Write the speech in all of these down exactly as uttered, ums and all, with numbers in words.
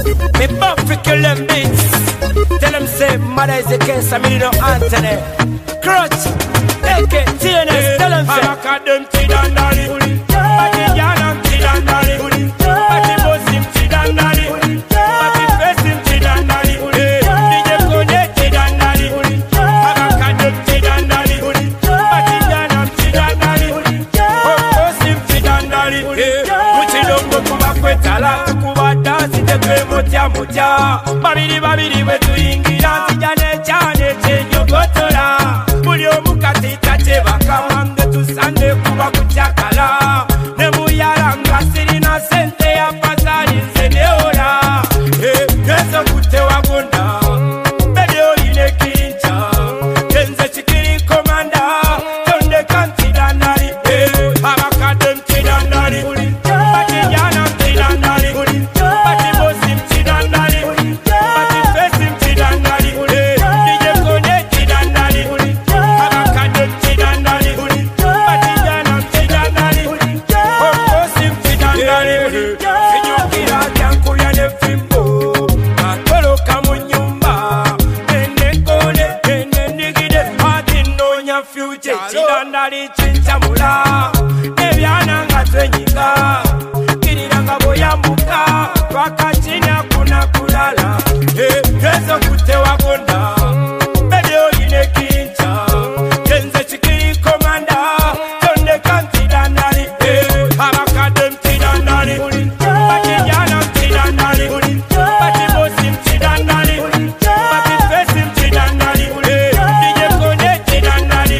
Me bump for kill them beats. Tell them say mother is against a million Anthony. Crutch, take it, T N S, tell them say I got them T and Dolly. Body yarn and T and Dolly. Body boss him T and Dolly. Body face him T and Dolly. D J Kone T and Dolly. I got them T and Dolly. Body yarn and T and Dolly. Boss him T and Dolly. Muchi longo kuba kwetala. Mutia mutia, babiri babiri wetu ingira sijane chane chenyo gotora. Mulio mukati tache bakamande tusande kuba kuchakala. Nemu yaranga sirina sente ya pasari seneora. Eh, yeso kute wagunda, bedio ine kincha. Kenze chikiri komanda, tonde kanti danari. Eh, abakadem tidandari. Bati yana tidandari. Future, chidandali chinchamula, ebyana nga twenyika, kiriranga boyambuka, twakachinya kuna kulala, eh, yezo kute wagonda, bedio ine kincha, kenze chikiri komanda, tonde kanti dandali, eh, abakadem tidandali, bati yana tidandali, bati bosim tidandali, bati fesim tidandali, eh, D J Kone tidandali.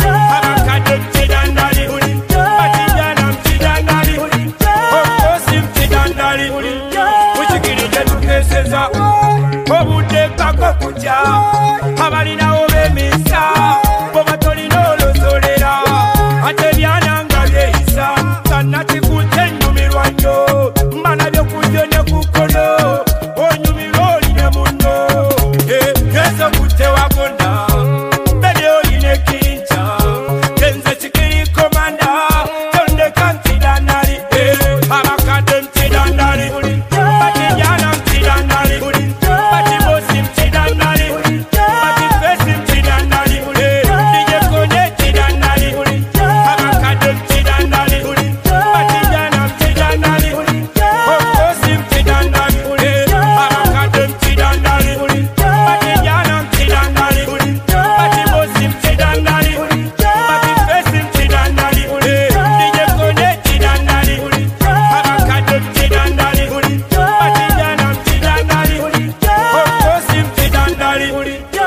Obude kako kuja abalina obemisa bobatolina olozolera ate byananga byeyisa kanati kutenyumirwa nnyo mbana byokulyo ne kukono onyumirwa oline munno yezo kute wagonda bedio ine kincha kenze chikiri komanda tonde kanti danali abakadem tidandali bati yana tidandali. Body